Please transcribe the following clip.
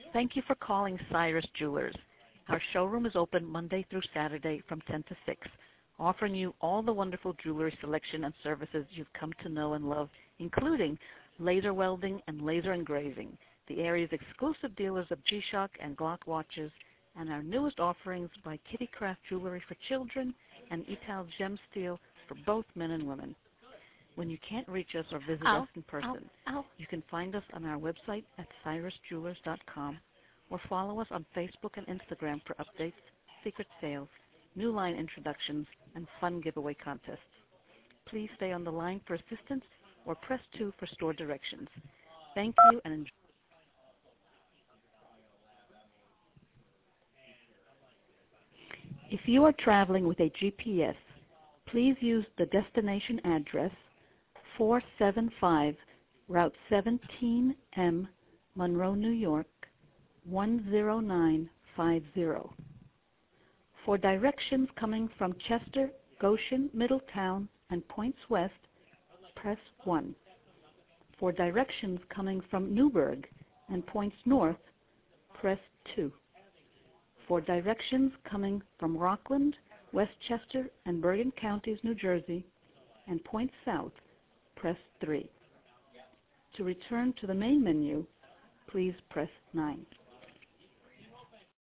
Thank you for calling Cyrus Jewelers. Our showroom is open Monday through Saturday from 10 to 6, offering you all the wonderful jewelry selection and services you've come to know and love, including laser welding and laser engraving, the area's exclusive dealers of G-Shock and Glock watches, and our newest offerings by Kitty Craft Jewelry for children and Ital Gem Steel for both men and women. When you can't reach us or visit us in person, you can find us on our website at cyrusjewelers.com or follow us on Facebook and Instagram for updates, secret sales, new line introductions, and fun giveaway contests. Please stay on the line for assistance or press 2 for store directions. Thank you and enjoy. If you are traveling with a GPS, please use the destination address 475 Route 17M, Monroe, New York, 10950. For directions coming from Chester, Goshen, Middletown, and Points West, press 1. For directions coming from Newburgh and Points North, press 2. For directions coming from Rockland, Westchester, and Bergen Counties, New Jersey, and Points South, press 3. To return to the main menu, please press 9.